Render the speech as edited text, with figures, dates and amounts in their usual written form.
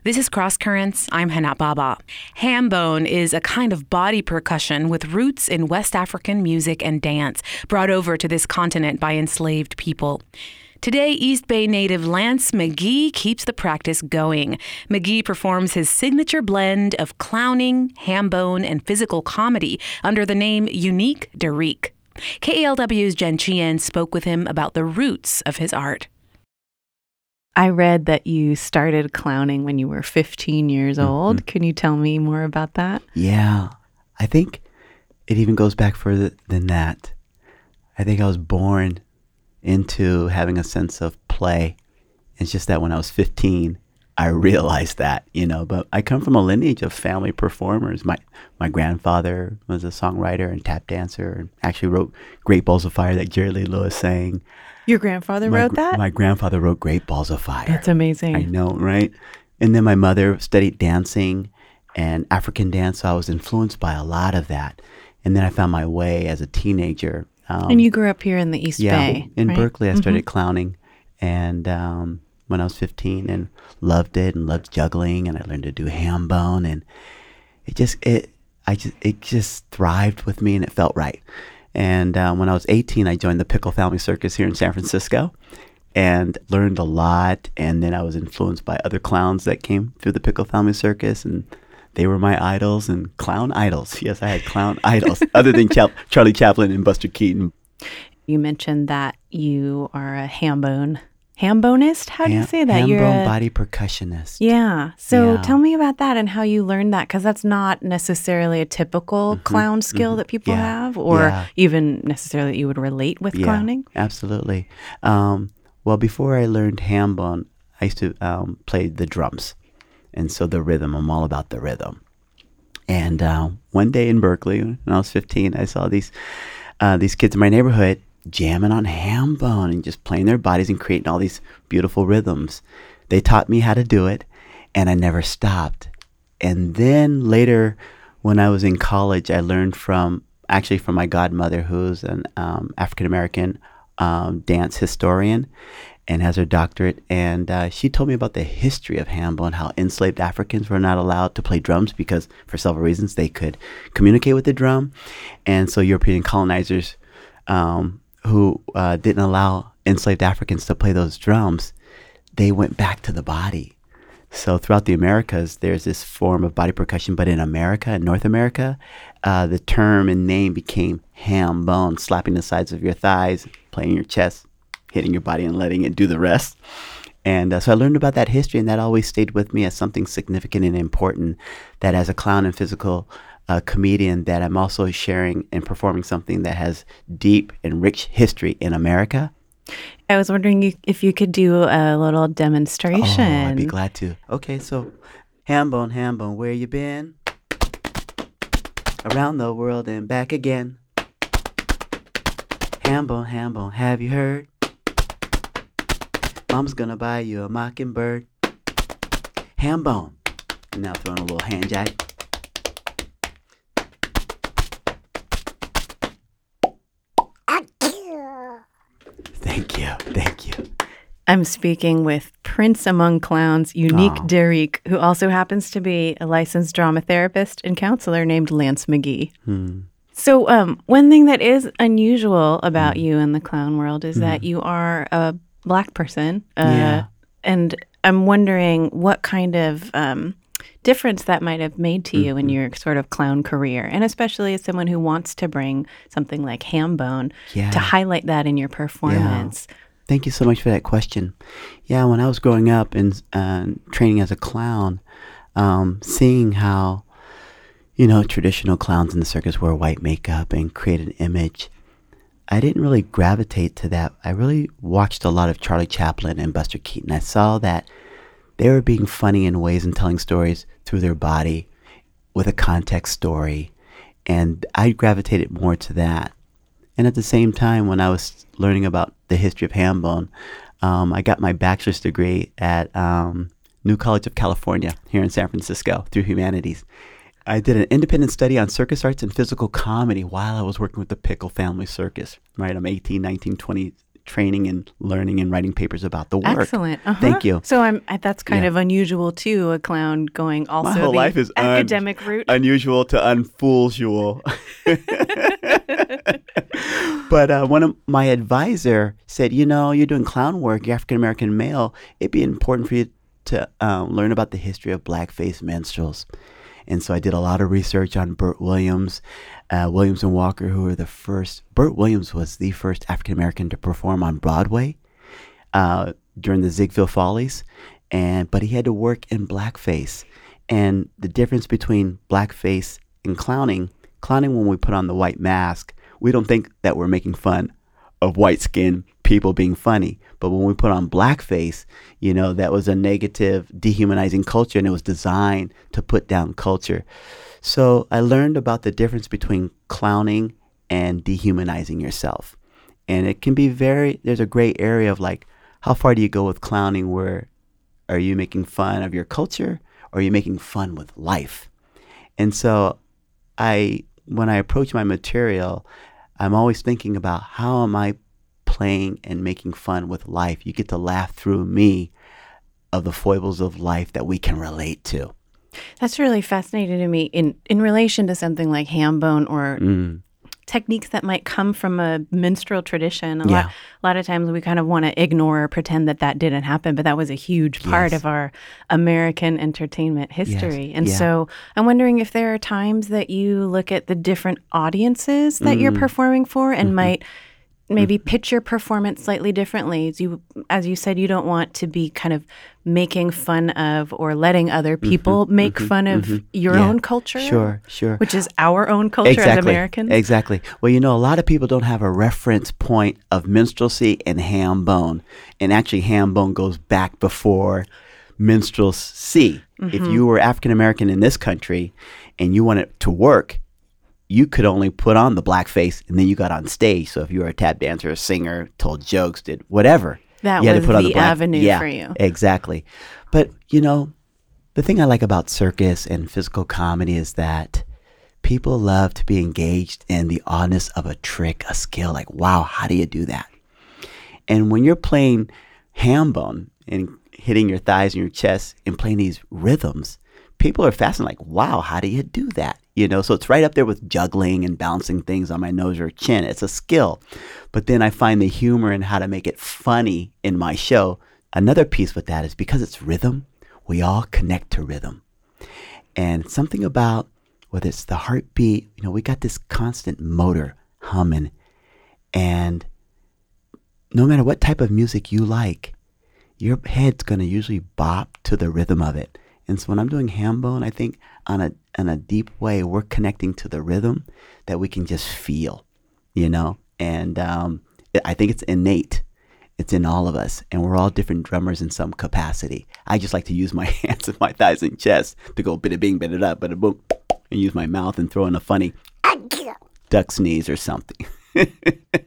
This is Cross Currents. I'm Hana Baba. Hambone is a kind of body percussion with roots in West African music and dance, brought over to this continent by enslaved people. Today, East Bay native Lance McGee keeps the practice going. McGee performs his signature blend of clowning, hambone, and physical comedy under the name Unique Derrick. KALW's Jen Chien spoke with him about the roots of his art. I read that you started clowning when you were 15 years old. Mm-hmm. Can you tell me more about that? Yeah, I think it even goes back further than that. I think I was born into having a sense of play. It's just that when I was 15, I realized that, but I come from a lineage of family performers. My grandfather was a songwriter and tap dancer and actually wrote Great Balls of Fire that Jerry Lee Lewis sang. Your grandfather wrote that? My grandfather wrote Great Balls of Fire. That's amazing. I know, right? And then my mother studied dancing and African dance, so I was influenced by a lot of that. And then I found my way as a teenager. And you grew up here in the East Bay, in right? Berkeley. I started clowning and when I was 15 and loved it and loved juggling, and I learned to do hambone, and it just thrived with me and it felt right. And when I was 18, I joined the Pickle Family Circus here in San Francisco and learned a lot. And then I was influenced by other clowns that came through the Pickle Family Circus, and they were my idols and clown idols. Yes, I had clown idols other than Charlie Chaplin and Buster Keaton. You mentioned that you are a hambonist? How do you say that? You're a body percussionist. Yeah. So tell me about that and how you learned that, because that's not necessarily a typical clown skill that people have, or even necessarily that you would relate with clowning. Absolutely. Well, before I learned hambone, I used to play the drums. And so the rhythm, I'm all about the rhythm. And one day in Berkeley, when I was 15, I saw these kids in my neighborhood jamming on hambone and just playing their bodies and creating all these beautiful rhythms. They taught me how to do it, and I never stopped. And then later, when I was in college, I learned from my godmother, who's an African-American dance historian and has her doctorate. And she told me about the history of hambone, how enslaved Africans were not allowed to play drums because, for several reasons, they could communicate with the drum. And so European colonizers who didn't allow enslaved Africans to play those drums, they went back to the body. So throughout the Americas, there's this form of body percussion, but in America, in North America, the term and name became hambone, slapping the sides of your thighs, playing your chest, hitting your body and letting it do the rest. And so I learned about that history, and that always stayed with me as something significant and important, that as a clown and physical comedian, that I'm also sharing and performing something that has deep and rich history in America. I was wondering if you could do a little demonstration. Oh, I'd be glad to. Okay, so hambone, where you been? Around the world and back again. Hambone, have you heard? Mom's gonna buy you a mockingbird. Hambone. And now throwing a little hand jack. Thank you. I'm speaking with Prince Among Clowns, Unique Derrick, who also happens to be a licensed drama therapist and counselor named Lance McGee. So one thing that is unusual about you in the clown world is that you are a Black person. And I'm wondering what kind of difference that might have made to you in your sort of clown career, and especially as someone who wants to bring something like hambone to highlight that in your performance. Thank you so much for that question. Yeah, when I was growing up and training as a clown, seeing how, traditional clowns in the circus wore white makeup and created an image, I didn't really gravitate to that. I really watched a lot of Charlie Chaplin and Buster Keaton. I saw that they were being funny in ways and telling stories through their body with a context story, and I gravitated more to that. And at the same time, when I was learning about the history of hambone, I got my bachelor's degree at New College of California here in San Francisco through humanities. I did an independent study on circus arts and physical comedy while I was working with the Pickle Family Circus, right? I'm 18, 19, 20 training and learning and writing papers about the work. Excellent. Thank you. So that's kind of unusual too, a clown going also My whole the life is academic route. Unusual to unfoolsual. But one of my advisor said, you're doing clown work, you're African-American male, it'd be important for you to learn about the history of blackface minstrels. And so I did a lot of research on Burt Williams, Williams and Walker, who were the first. Burt Williams was the first African-American to perform on Broadway during the Ziegfeld Follies. But he had to work in blackface. And the difference between blackface and clowning, when we put on the white mask, we don't think that we're making fun of white-skinned people being funny. But when we put on blackface, that was a negative, dehumanizing culture, and it was designed to put down culture. So I learned about the difference between clowning and dehumanizing yourself. And it can be there's a gray area of like, how far do you go with clowning? Where are you making fun of your culture, or are you making fun with life? And so when I approach my material, I'm always thinking about how am I playing and making fun with life. You get to laugh through me of the foibles of life that we can relate to. That's really fascinating to me in relation to something like ham bone or techniques that might come from a minstrel tradition. A lot of times we kind of want to ignore or pretend that didn't happen, but that was a huge part of our American entertainment history. And so I'm wondering if there are times that you look at the different audiences that you're performing for and might maybe pitch your performance slightly differently. As you said, you don't want to be kind of making fun of or letting other people make fun of your own culture. Sure. Which is our own culture as Americans. Exactly. Well, a lot of people don't have a reference point of minstrelsy and ham bone. And actually, ham bone goes back before minstrelsy. If you were African American in this country and you wanted to work, you could only put on the blackface and then you got on stage. So if you were a tap dancer, a singer, told jokes, did whatever, that you had was to put on the avenue for you. Exactly. But, the thing I like about circus and physical comedy is that people love to be engaged in the oddness of a trick, a skill. Like, wow, how do you do that? And when you're playing ham bone and hitting your thighs and your chest and playing these rhythms, people are fascinated, like, wow, how do you do that? So it's right up there with juggling and bouncing things on my nose or chin. It's a skill. But then I find the humor in how to make it funny in my show. Another piece with that is because it's rhythm, we all connect to rhythm. And something about whether it's the heartbeat, we got this constant motor humming. And no matter what type of music you like, your head's going to usually bop to the rhythm of it. And so when I'm doing ham bone, I think on a deep way, we're connecting to the rhythm that we can just feel, And I think it's innate. It's in all of us. And we're all different drummers in some capacity. I just like to use my hands and my thighs and chest to go bida bing, bida da, bida boom, and use my mouth and throw in a funny duck sneeze or something.